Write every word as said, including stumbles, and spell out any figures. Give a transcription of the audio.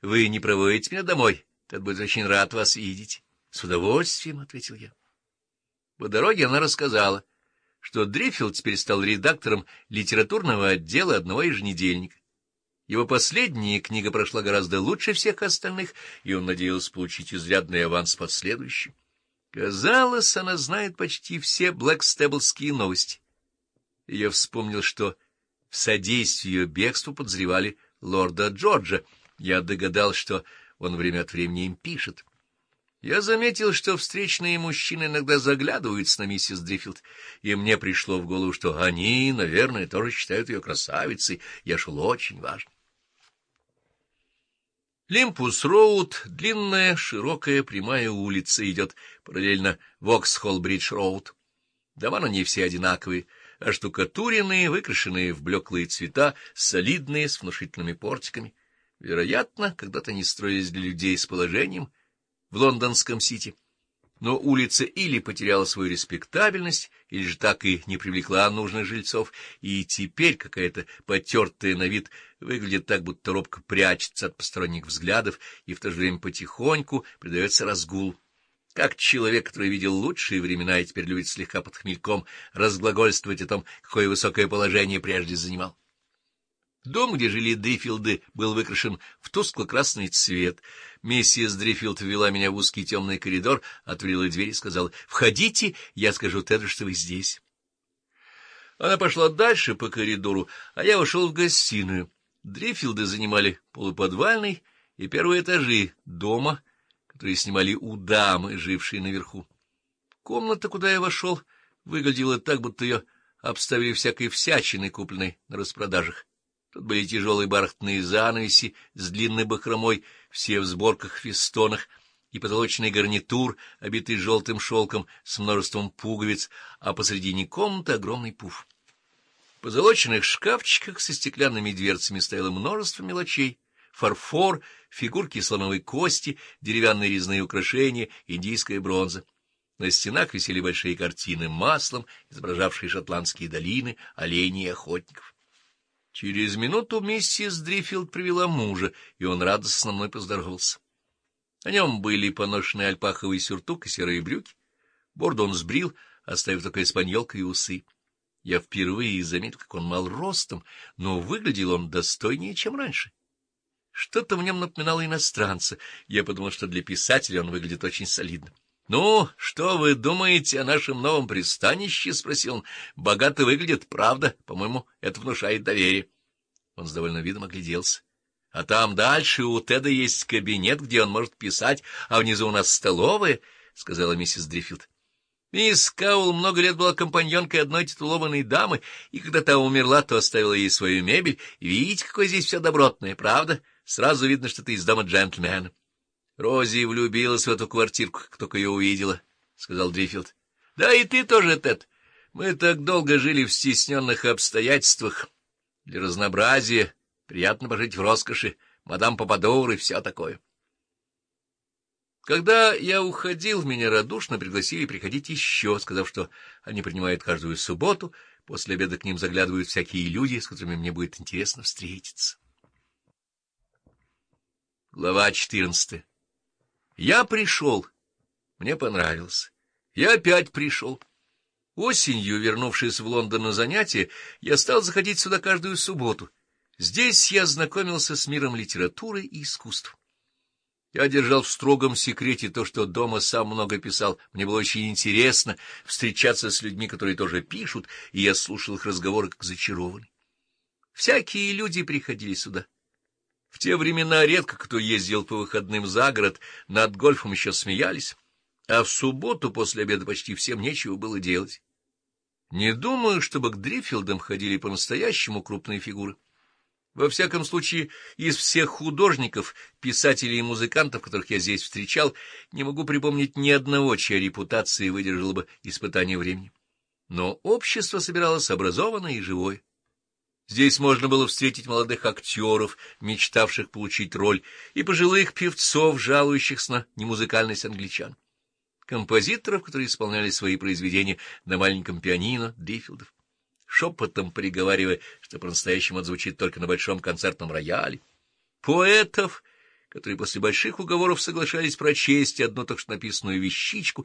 вы не проводите меня домой? Тед будет очень рад вас видеть. — С удовольствием, — ответил я. По дороге она рассказала, что Дриффилд теперь стал редактором литературного отдела одного еженедельника. Его последняя книга прошла гораздо лучше всех остальных, и он надеялся получить изрядный аванс под следующим. Казалось, она знает почти все блэкстеблские новости. И я вспомнил, что в содействии ее бегству подозревали лорда Джорджа. Я догадался, что он время от времени им пишет. Я заметил, что встречные мужчины иногда заглядываются на миссис Дриффилд, и мне пришло в голову, что они, наверное, тоже считают ее красавицей. Я шел очень важно. Лимпус-роуд — длинная, широкая, прямая улица, идет параллельно Воксхолл-бридж-роуд. Дома на ней все одинаковые, оштукатуренные, выкрашенные в блеклые цвета, солидные, с внушительными портиками. Вероятно, когда-то они строились для людей с положением в лондонском Сити. Но улица или потеряла свою респектабельность, или же так и не привлекла нужных жильцов, и теперь какая-то потертая на вид выглядит так, будто робко прячется от посторонних взглядов и в то же время потихоньку придается разгул. Как человек, который видел лучшие времена и теперь любит слегка под хмельком разглагольствовать о том, какое высокое положение прежде занимал. Дом, где жили Дриффилды, был выкрашен в тускло-красный цвет. Миссис Дриффилд ввела меня в узкий темный коридор, отворила дверь и сказала: «Входите, я скажу Теду, что вы здесь». Она пошла дальше по коридору, а я вошел в гостиную. Дриффилды занимали полуподвальный и первые этажи дома, которые снимали у дамы, жившей наверху. Комната, куда я вошел, выглядела так, будто ее обставили всякой всячиной, купленной на распродажах. Тут были тяжелые бархатные занавеси с длинной бахромой, все в сборках-фестонах, и потолочный гарнитур, обитый желтым шелком с множеством пуговиц, а посредине комнаты огромный пуф. В позолоченных шкафчиках со стеклянными дверцами стояло множество мелочей: фарфор, фигурки слоновой кости, деревянные резные украшения, индийская бронза. На стенах висели большие картины маслом, изображавшие шотландские долины, оленей и охотников. Через минуту миссис Дриффилд привела мужа, и он радостно со мной поздоровался. На нем были поношенный альпаховый сюртук и серые брюки. Бороду он сбрил, оставив только испаньолка и усы. Я впервые заметил, как он мал ростом, но выглядел он достойнее, чем раньше. Что-то в нем напоминало иностранца. Я подумал, что для писателя он выглядит очень солидно. — Ну, что вы думаете о нашем новом пристанище? — спросил он. — Богато выглядит, правда? По-моему, это внушает доверие. Он с довольным видом огляделся. — А там дальше у Теда есть кабинет, где он может писать, а внизу у нас столовая, — сказала миссис Дриффилд. Мисс Каул много лет была компаньонкой одной титулованной дамы, и когда та умерла, то оставила ей свою мебель. Видите, какое здесь все добротное, правда? Сразу видно, что ты из дома джентльмена. Рози влюбилась в эту квартирку, как только ее увидела, — сказал Дриффилд. — Да и ты тоже, Тед. Мы так долго жили в стесненных обстоятельствах. Для разнообразия приятно пожить в роскоши, мадам Попадур и все такое. Когда я уходил, меня радушно пригласили приходить еще, сказав, что они принимают каждую субботу, после обеда к ним заглядывают всякие люди, с которыми мне будет интересно встретиться. Глава четырнадцатая. Я пришел. Мне понравилось. Я опять пришел. Осенью, вернувшись в Лондон на занятия, я стал заходить сюда каждую субботу. Здесь я знакомился с миром литературы и искусств. Я держал в строгом секрете то, что дома сам много писал. Мне было очень интересно встречаться с людьми, которые тоже пишут, и я слушал их разговоры как зачарованный. Всякие люди приходили сюда. В те времена редко кто ездил по выходным за город, над гольфом еще смеялись, а в субботу после обеда почти всем нечего было делать. Не думаю, чтобы к Дриффилдам ходили по-настоящему крупные фигуры. Во всяком случае, из всех художников, писателей и музыкантов, которых я здесь встречал, не могу припомнить ни одного, чья репутация выдержала бы испытание времени. Но общество собиралось образованное и живое. Здесь можно было встретить молодых актеров, мечтавших получить роль, и пожилых певцов, жалующихся на немузыкальность англичан, композиторов, которые исполняли свои произведения на маленьком пианино Дриффилдов, шепотом приговаривая, что по-настоящему отзвучит только на большом концертном рояле, поэтов, которые после больших уговоров соглашались прочесть одну только что написанную вещичку